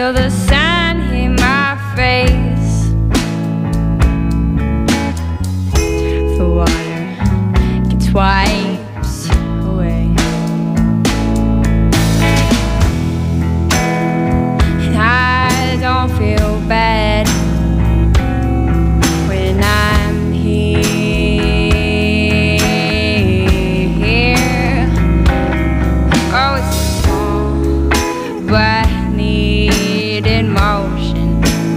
till the sun hit my face. The water gets wipes away, and I don't feel bad when I'm here. Oh, it's small, but needed motion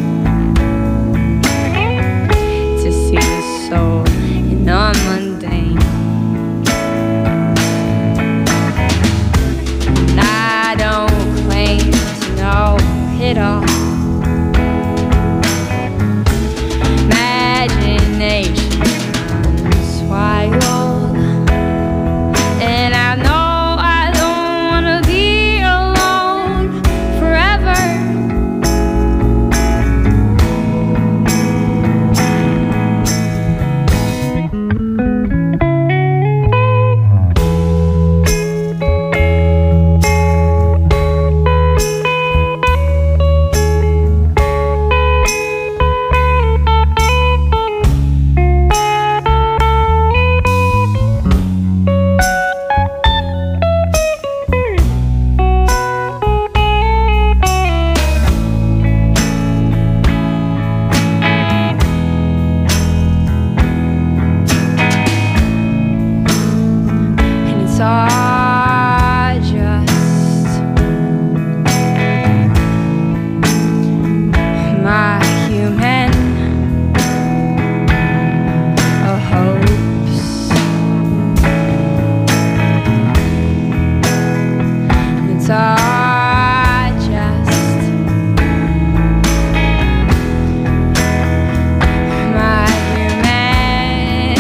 to see the soul in the mundane. And I don't claim to know it all. Imagination runs wild, and I know I don't wanna be alone forever. And it's all just my human hopes. And it's all just my human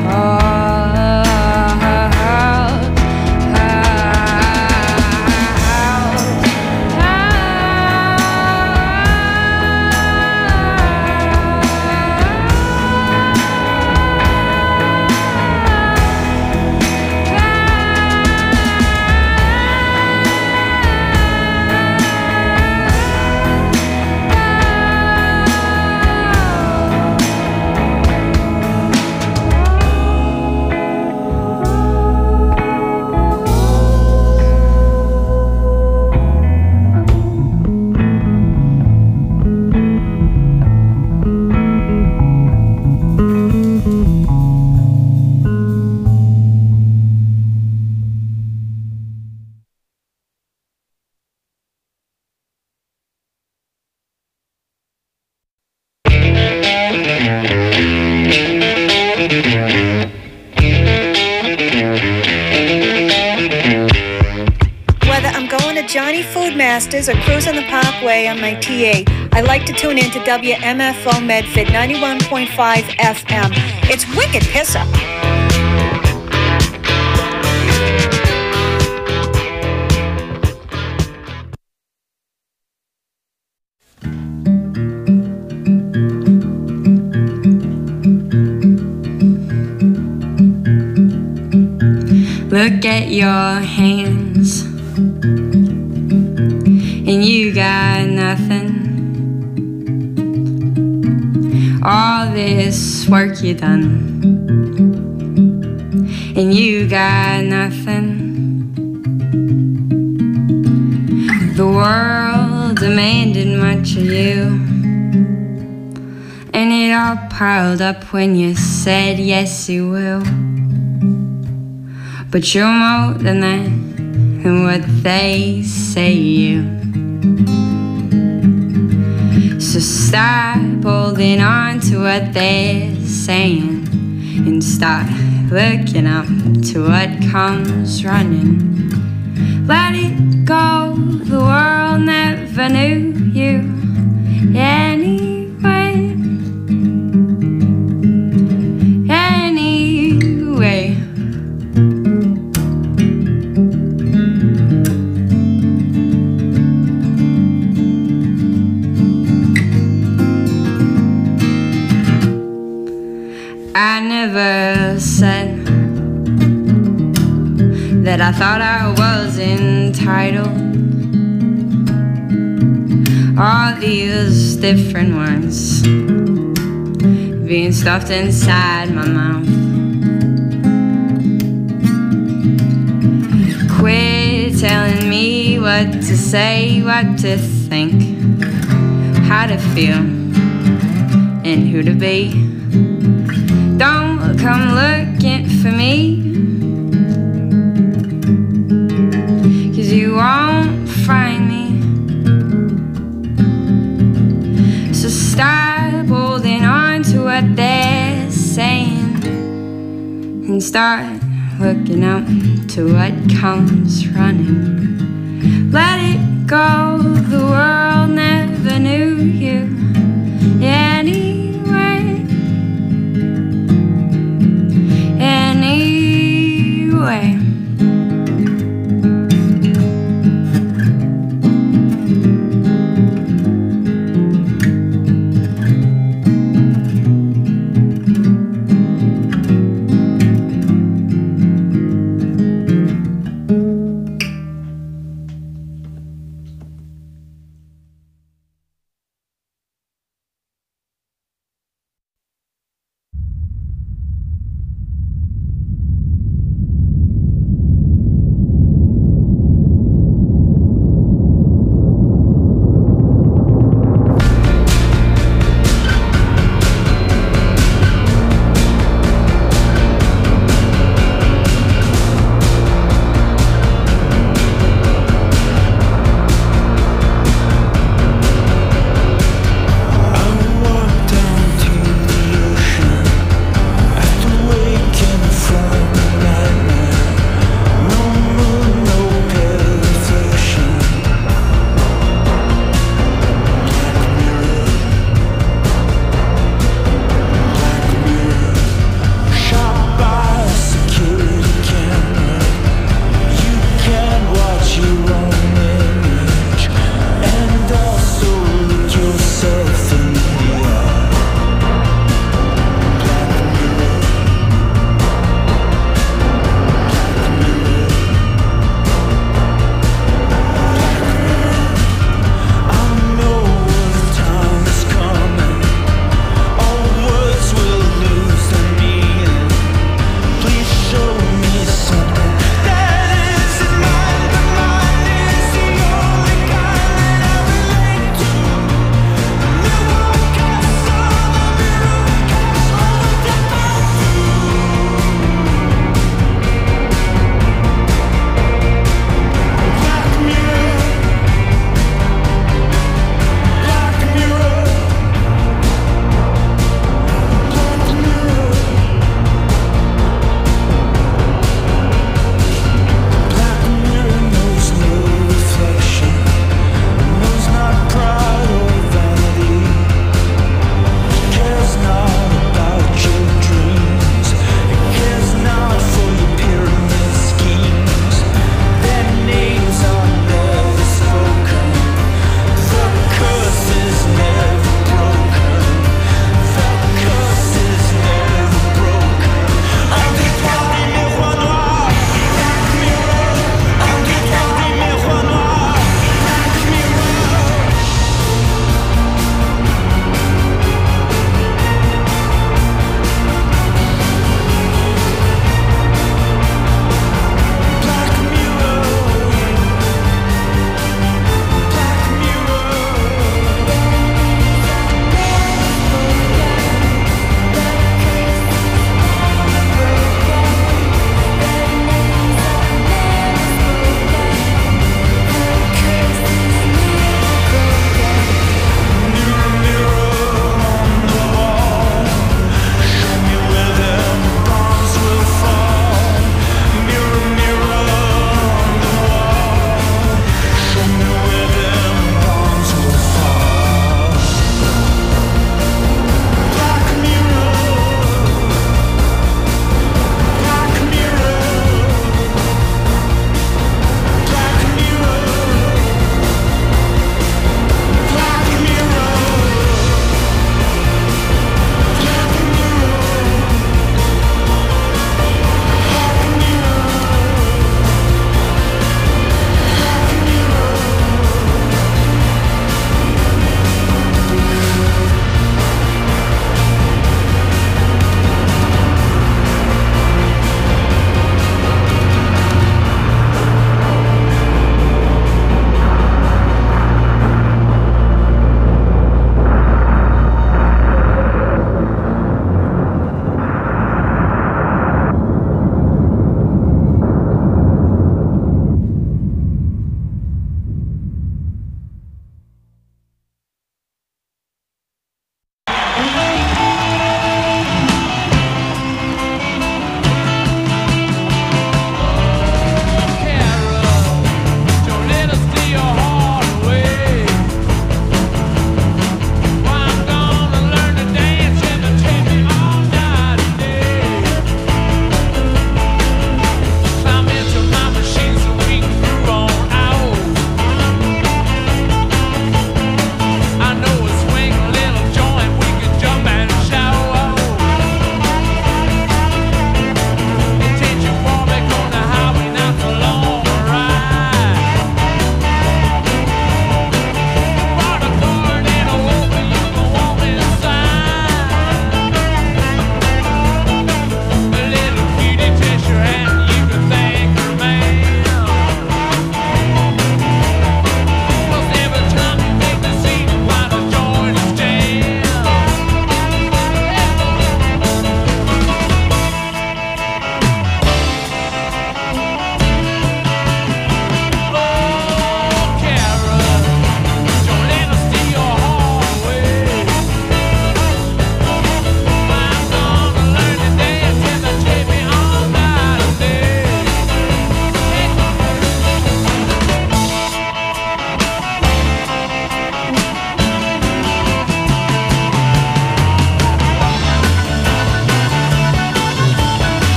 Whether I'm going to Johnny Food Masters or cruising the Parkway on my TA, I like to tune in to WMFO Medford 91.5 FM. It's wicked piss up. Look at your hands, and you got nothing. All this work you done, and you got nothing. The world demanded much of you, and it all piled up when you said yes you will. But you're more than that, and what they say you. So stop holding on to what they're saying, and start looking up to what comes running. Let it go, the world never knew you anyway. Anyway. I never said that I thought I was entitled. all these different words being stuffed inside my mouth. Quit telling me what to say, what to think, how to feel, and who to be. Don't come looking for me, 'cause you won't find me. So stop holding on to what they're saying and start looking up to what comes running. Let it go, the world never knew you anyway. Anyway.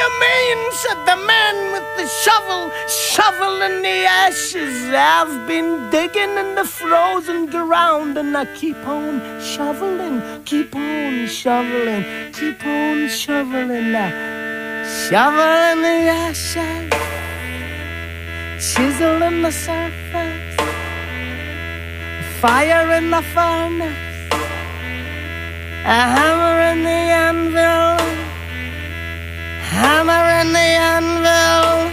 you mean? Said the man with the shovel, shoveling the ashes. I've been digging in the frozen ground, and I keep on shoveling, keep on shoveling, keep on shoveling now. Shoveling the ashes, chiseling the surface, fire in the furnace, a hammer in the anvil, hammer in the anvil.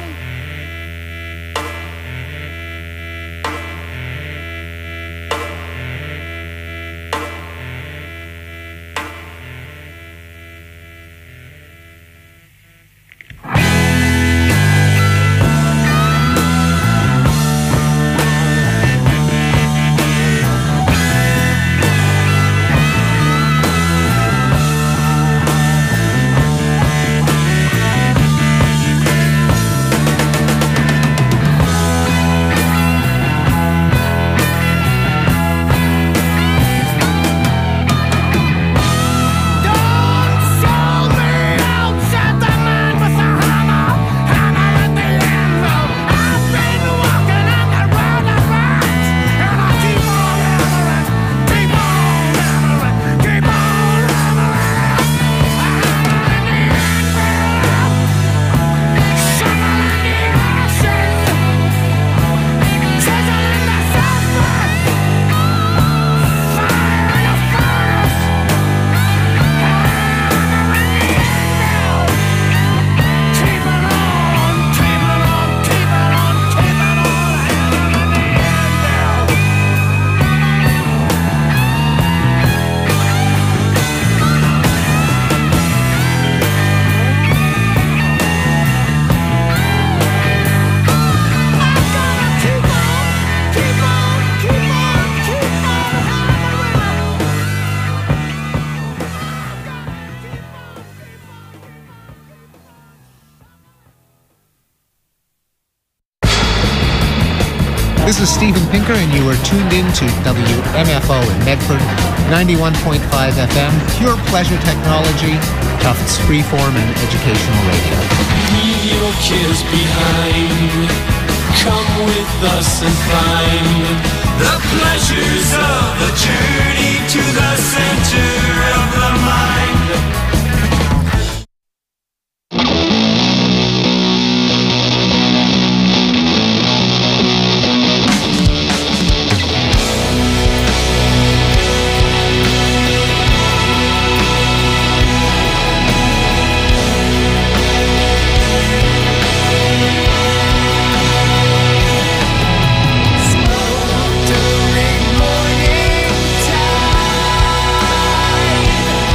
This is Steven Pinker, and you are tuned in to WMFO in Medford, 91.5 FM, pure pleasure technology, Tufts freeform and educational radio. Leave your cares behind. Come with us and find the pleasures of the journey to the center of the mind. During morning time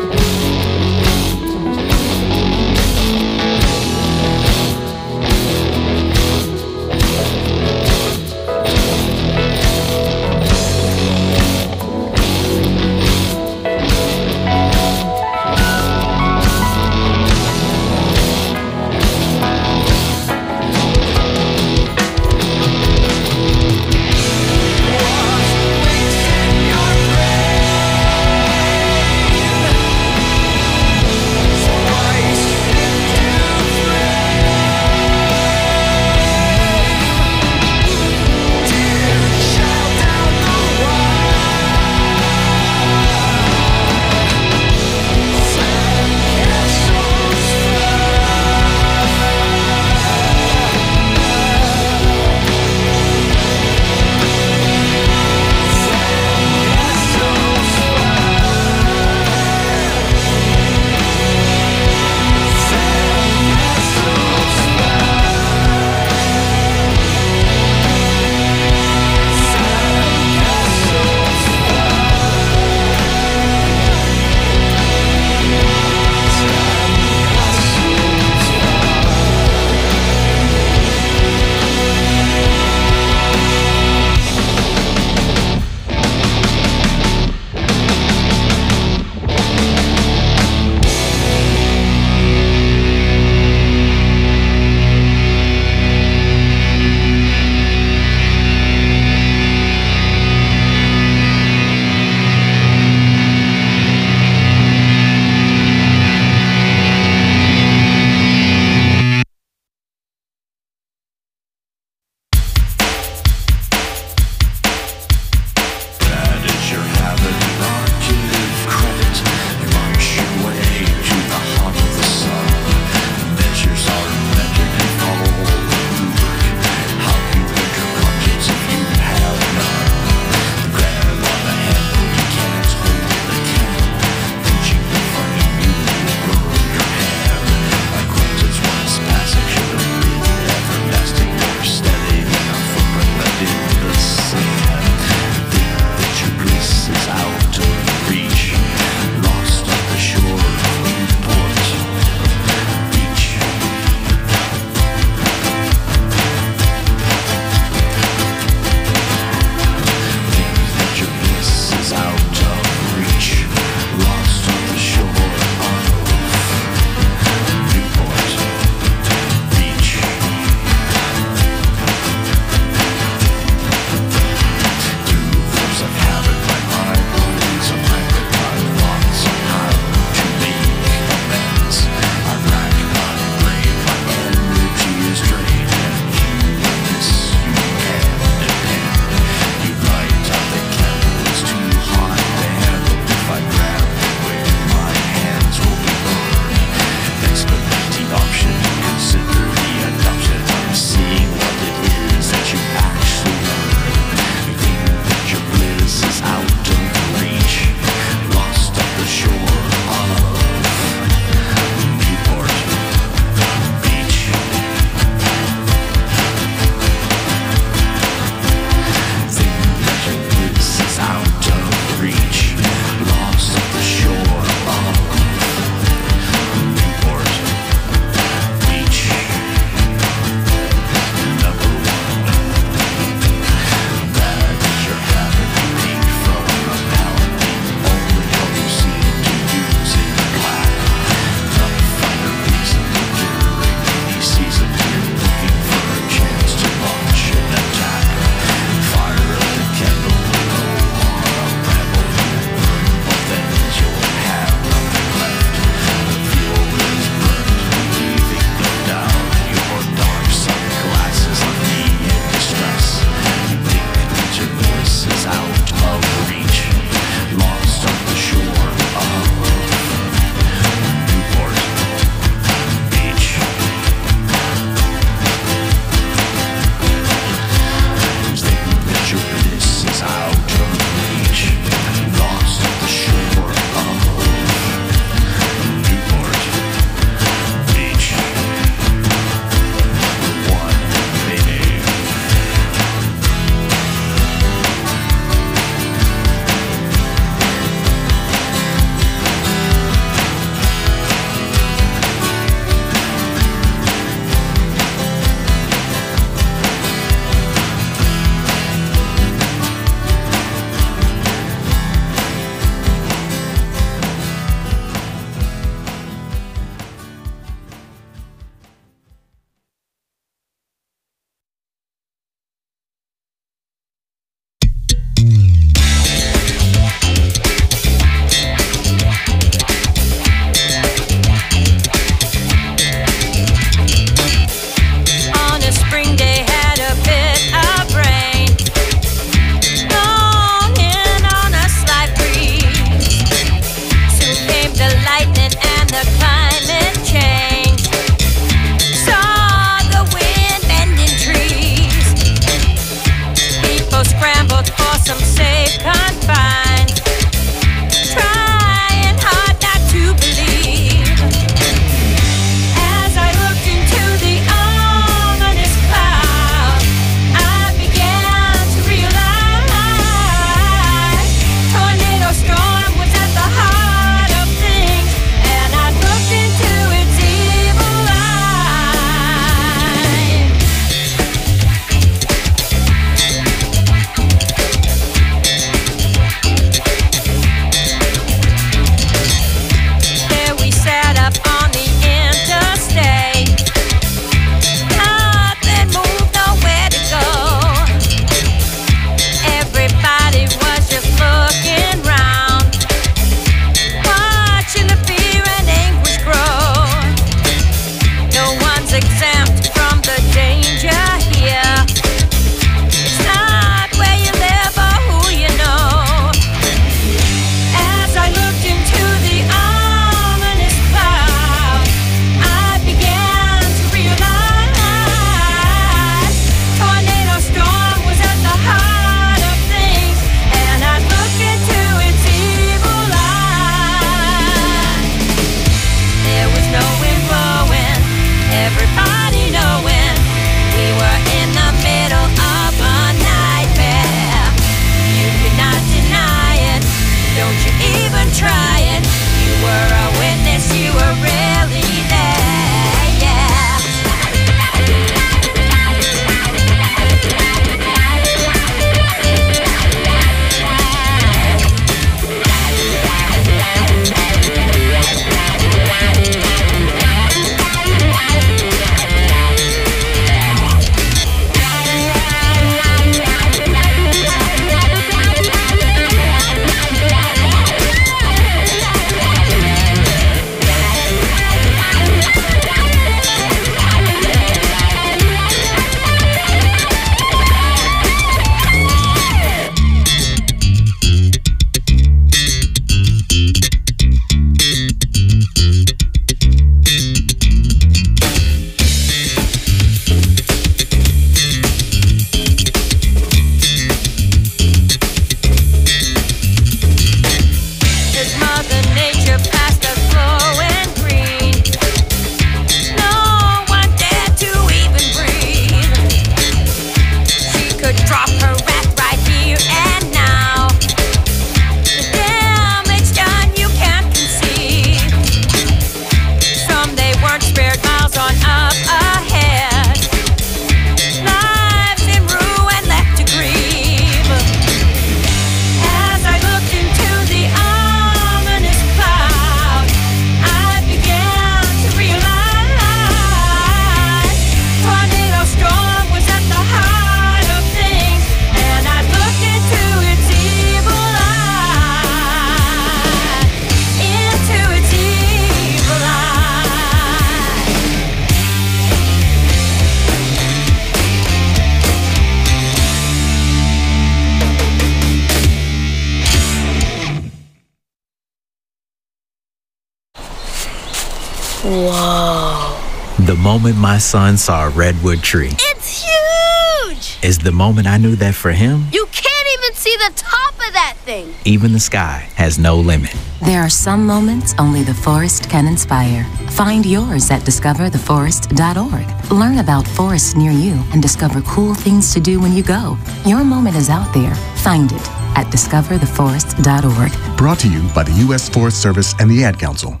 The moment my son saw a redwood tree. It's huge! Is the moment I knew that for him, You can't even see the top of that thing. even the sky has no limit. There are some moments only the forest can inspire. Find yours at discovertheforest.org. Learn about forests near you and discover cool things to do when you go. Your moment is out there. Find it at discovertheforest.org. Brought to you by the U.S. Forest Service and the Ad Council.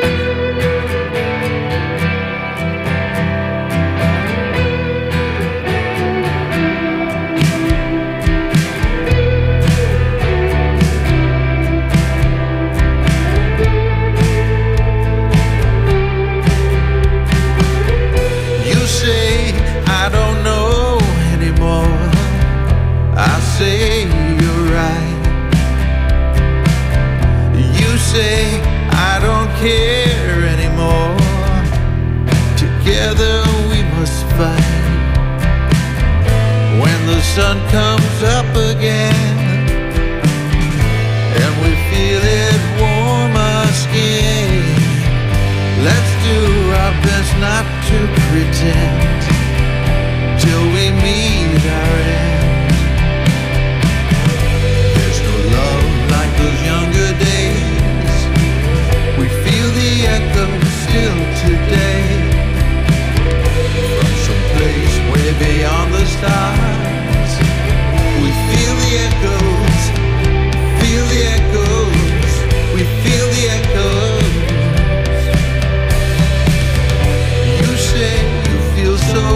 You say I don't know anymore. I say you're right. You say I don't care anymore. Together we must fight. When the sun comes up again and we feel it warm our skin, let's do our best not to pretend till we meet our end. There's no love like those younger days. We feel the echo still today. From some place way beyond the stars, we feel the echoes, feel the echoes, we feel the echoes. You say you feel so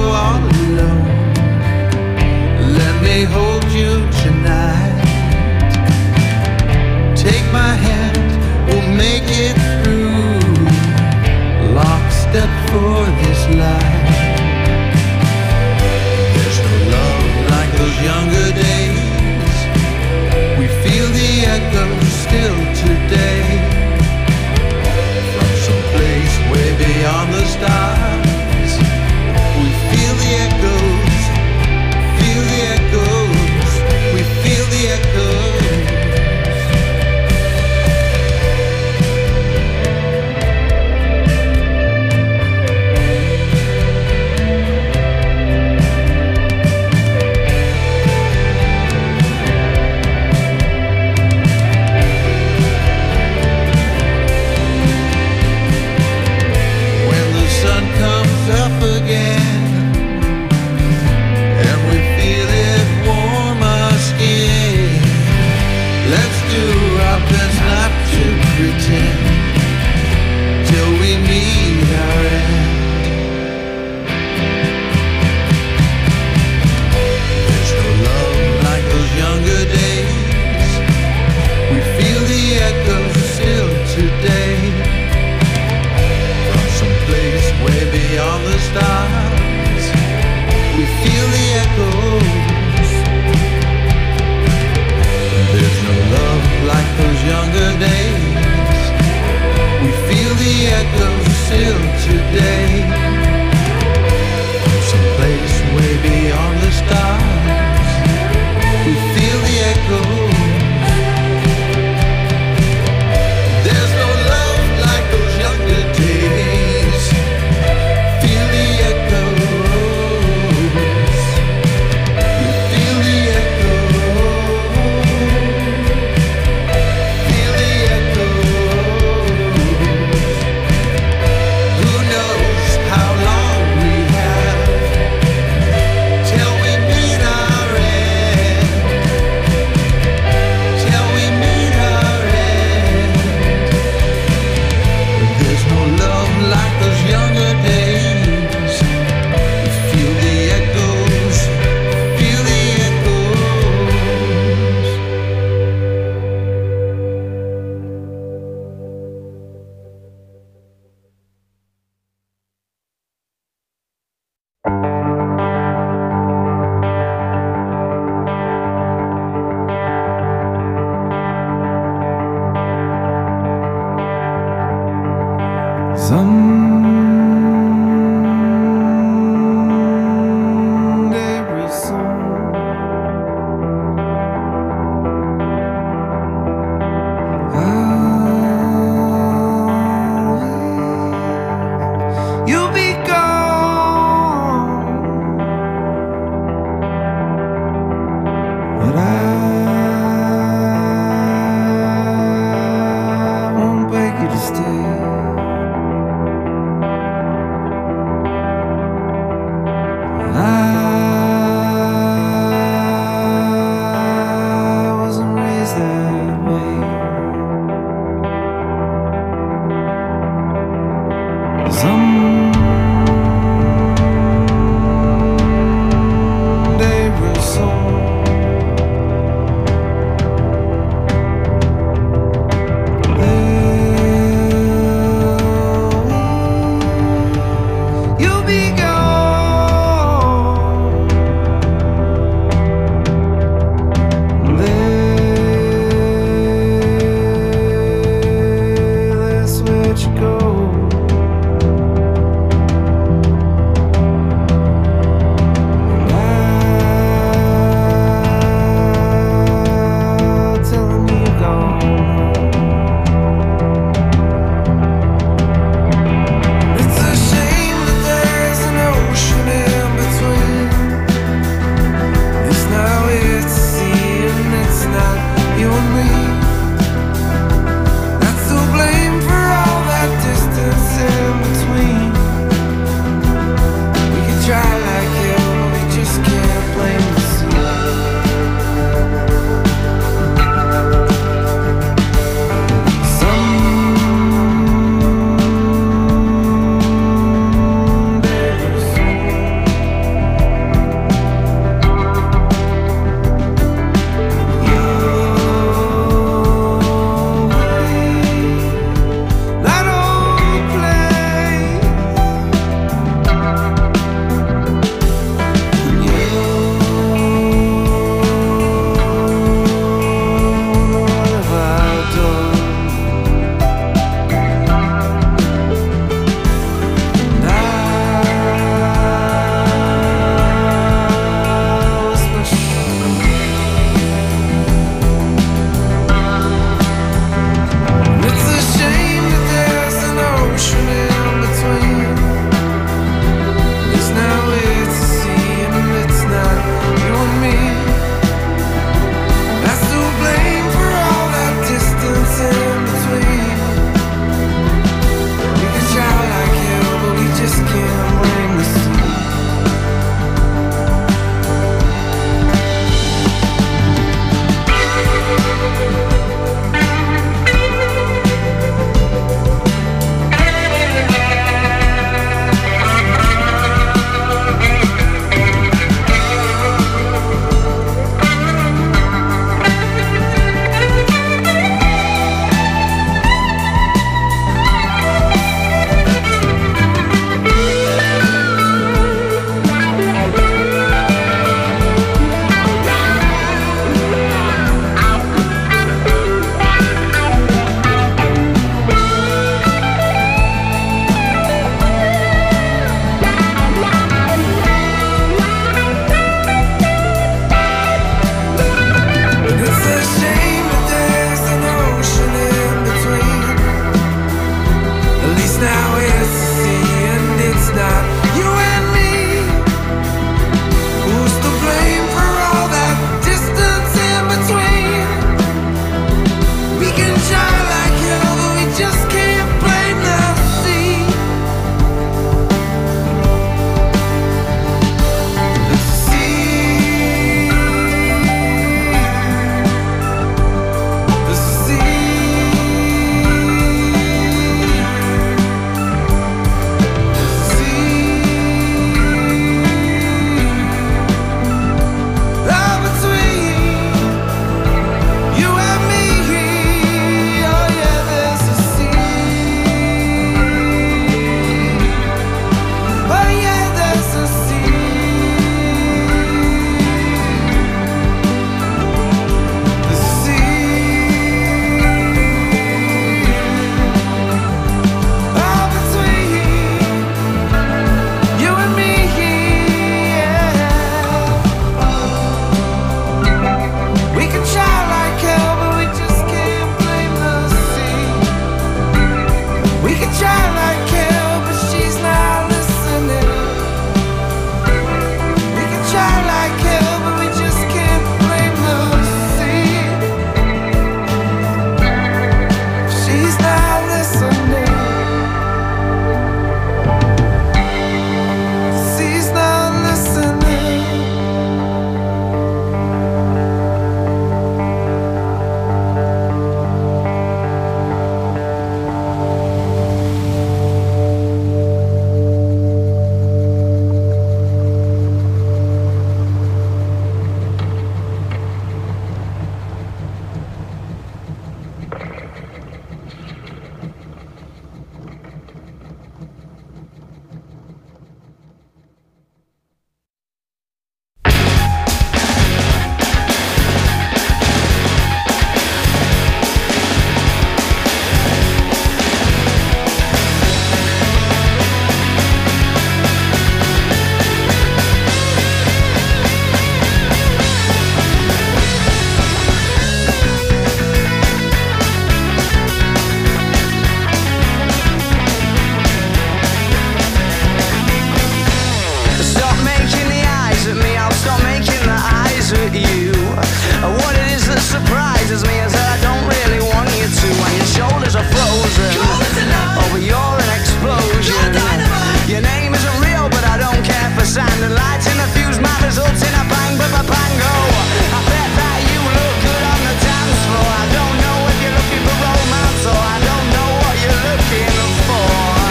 at you. What it is that surprises me is that I don't really want you to. When your shoulders are frozen, oh but you're an explosion. Your name isn't real but I don't care for sand and lights in the fuse. My results in a bang but a bango. I bet that you look good on the dance floor. I don't know if you're looking for romance or I don't know what you're looking for.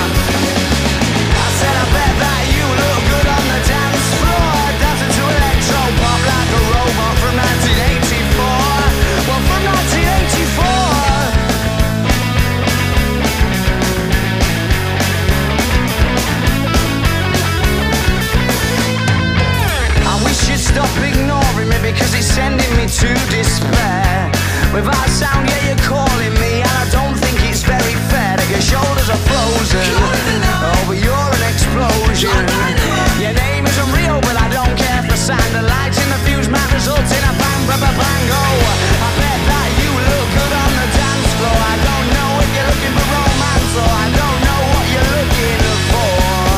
I said I bet that you look good on the dance floor, dancing to electro pop like a robot from 1984. Well, from 1984. I wish you'd stop ignoring me because it's sending me to despair. Without sound, yeah, you're calling me, and I don't think it's very fair that your shoulders are frozen. Oh, but you're an explosion. Your name isn't real, but I don't care for sand. The lights in the fuse might result in a bang, ba ba bango. I bet that you look good on the dance floor. I don't know if you're looking for romance or I don't know what you're looking for.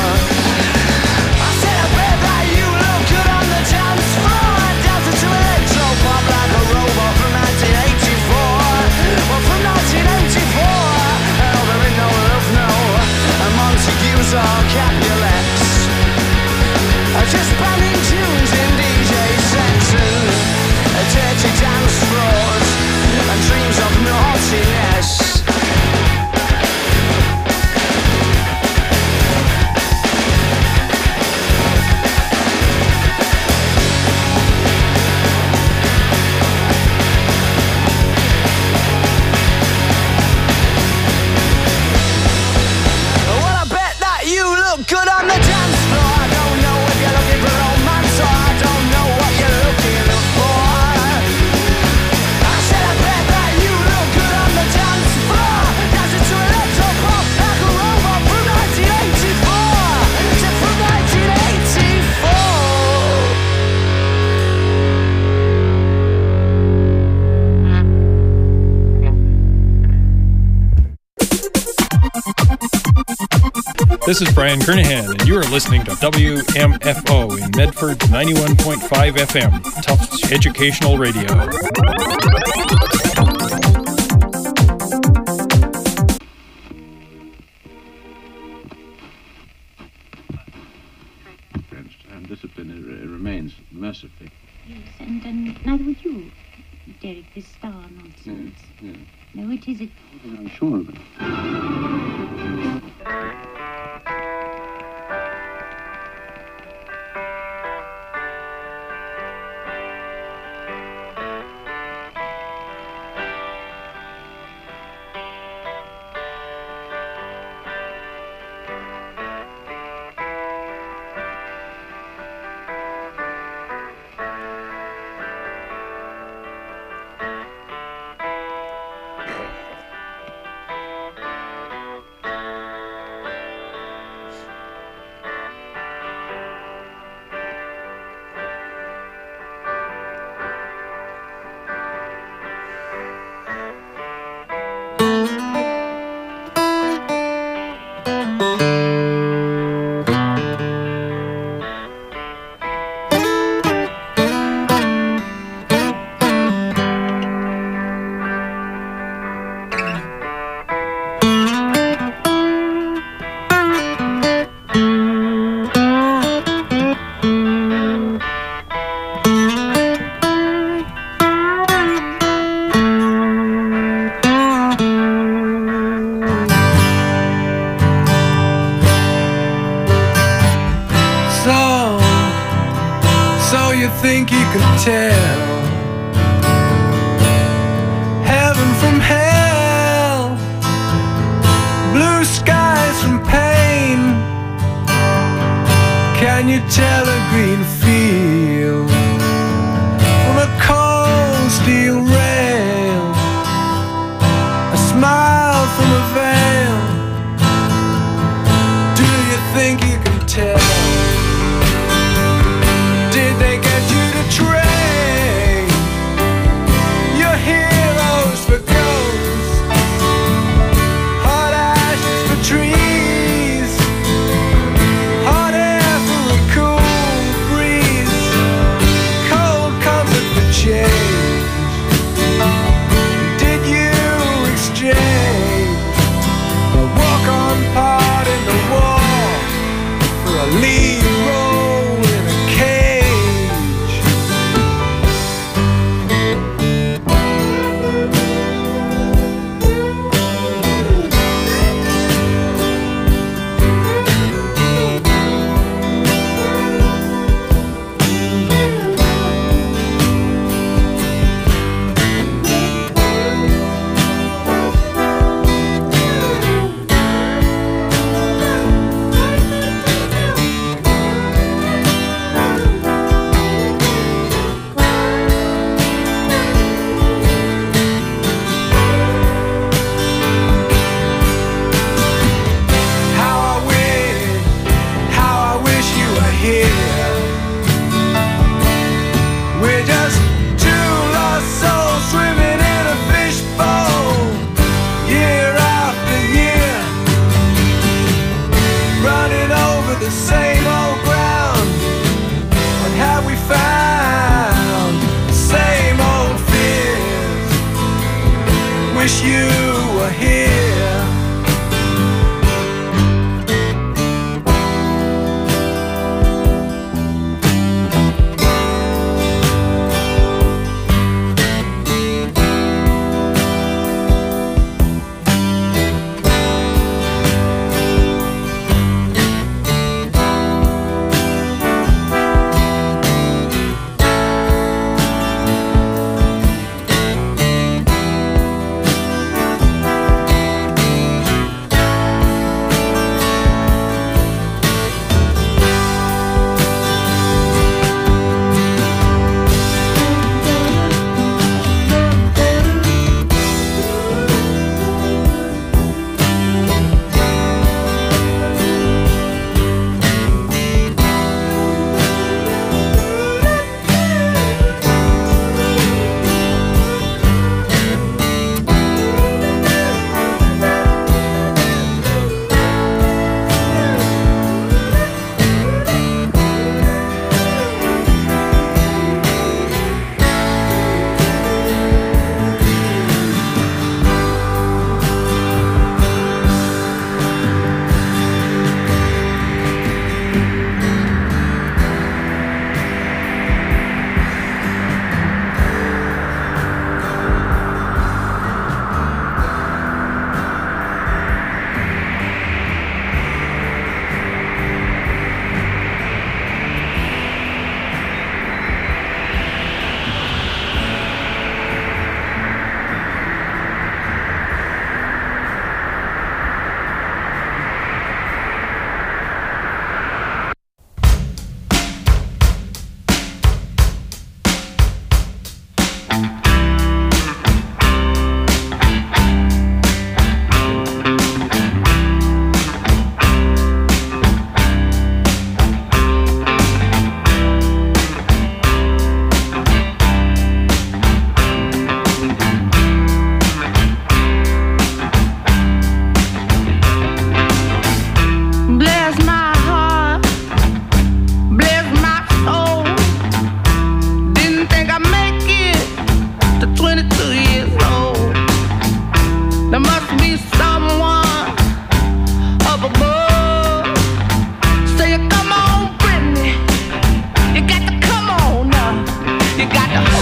I said I bet that you look good on the dance floor, dancing to electro pop like a robot from 1984. Well, from 1984. Oh, there ain't no love, no. And Montagues or Capulets are just banning tunes in DJ sets and dirty dance floors and dreams of naughtiness. Well, I bet that you look good on the dance floor. I don't know if you're looking for romance or I don't know what you're looking for. I said I bet that you look good on the dance floor, dancing to electro pop like a robot from 1984. Said from 1984. This is Brian Kernahan, and you are listening to WMFO in Medford 91.5 FM, Tufts Educational Radio. And discipline remains mercifully. Yes, and neither would you, Derek, this star nonsense. Yes. No, it isn't. I'm sure of it. think you can tell heaven from hell, blue skies from pain? Can you tell a green field from a cold steel rail, a smile from a veil? Do you think you can tell? Did they get you to trade your heroes for ghosts, hot ashes for trees, hot air for a cool breeze?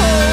home.